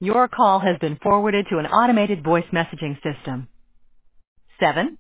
Your call has been forwarded to an automated voice messaging system. 7